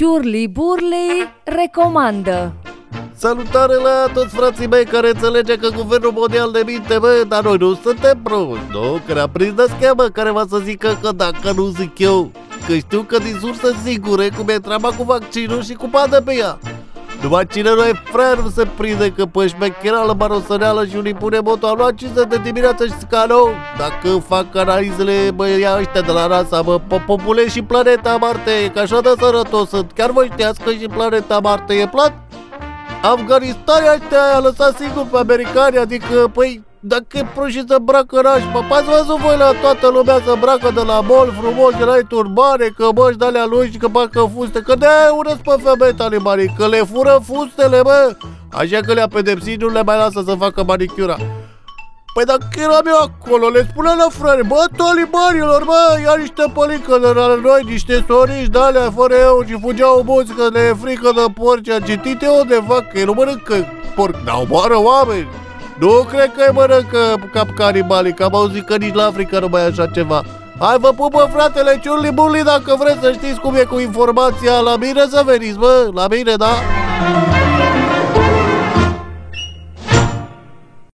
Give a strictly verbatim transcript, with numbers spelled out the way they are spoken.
Ciurli Burli recomandă. Salutare la toți frații mei care înțelege că Guvernul Mondial ne minte, bă, dar noi nu suntem proști, nu? Că ne-am prins de schemă care va să zică că dacă nu zic eu, că știu că din surse sigure cum e treaba cu vaccinul și cu pandemia. Numai cine nu e fraier nu se prinde că pe șmecherală, marosăneală și unii pune moto a luat cincizeci de dimineață și zic alo, dacă fac analizele, bă, ia ăștia de la NASA, bă, populez și planeta Marte, că așa de sărătos sunt. Chiar voi știați că și planeta Marte e plat? Afganistania ăștia i-a lăsat singur pe americani, adică, păi, dacă e prost și să îmbracă nașpa, ați văzut voi la toată lumea să îmbracă de la mall frumos, de la ei turbane, cămăși de-alea lungi, că bacă fuste, că de-aia urăsc pe femei talibanii, că le fură fustele, bă, așa că le-a pedepsit, nu le mai lasă să facă manicura. Păi dacă eram eu acolo, le spunea la frate, bă, talibanilor, bă, ia niște pălincă de la noi, niște sorici de-alea fără eu și fugeau mulți că le e frică de porci, a citit eu de fac, că ei nu mănâncă porc, dar omoară oameni. Nu cred că îi mănâncă cap canibalii, că am auzit că nici la Africa nu mai e așa ceva. Hai vă pupă fratele Ciurli Burli, dacă vreți să știți cum e cu informația, la mine să veniți, bă, la mine, da?